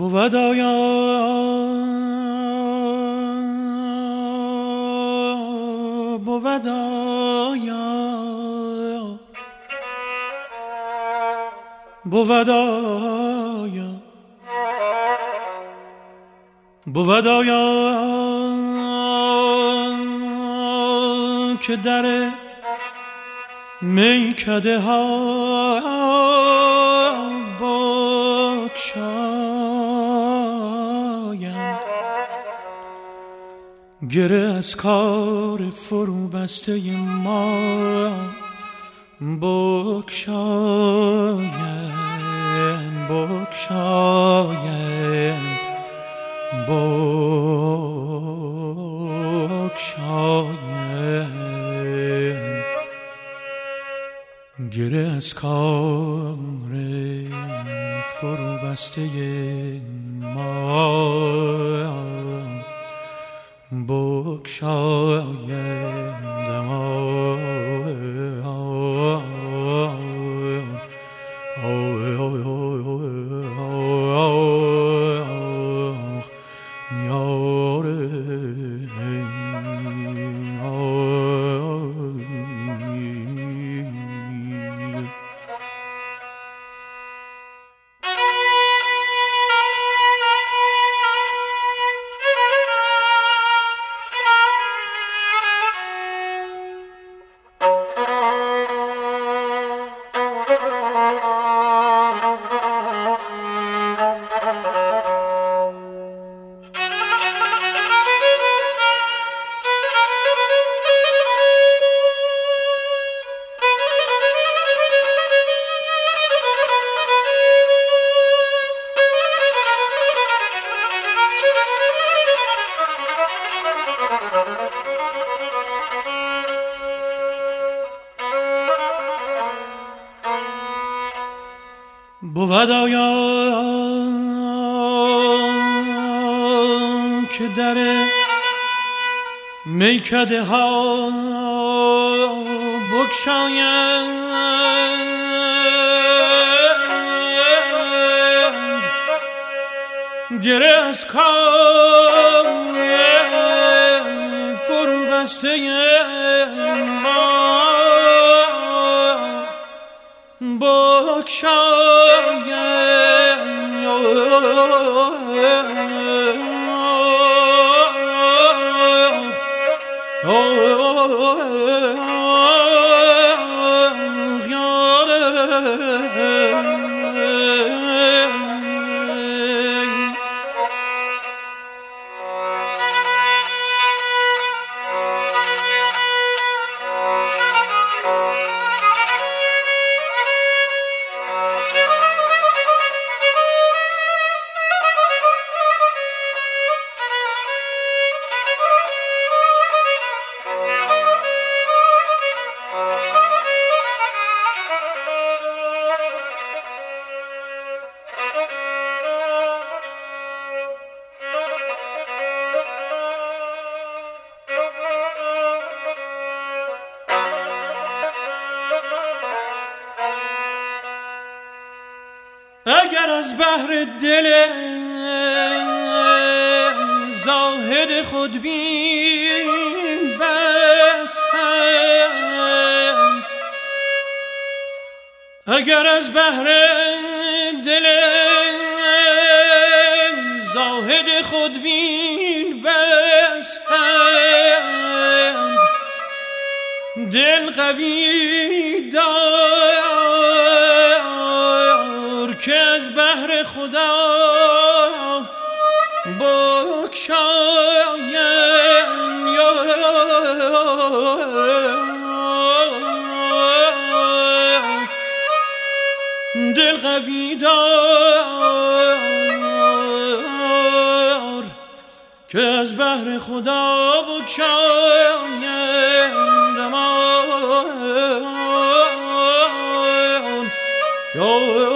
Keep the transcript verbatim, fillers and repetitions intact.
بود آیا بود آیا بود آیا بود آیا که در میکده ها بگشایند، گره از کار فرو بسته ما بگشایند، بگشایند، بگشایند، گره از کار فرو بسته ما بگشایند. بود آیا که در میکده ها بگشایند، گره از کار فرو بسته ما بگشایند. اگر از بحر دل زاهد خودبین بستم، اگر از بحر دل زاهد خودبین بستم، دل قوی دار که از بحر خدا بگشایم، دل قوی دار که از بحر خدا بگشایم. Yo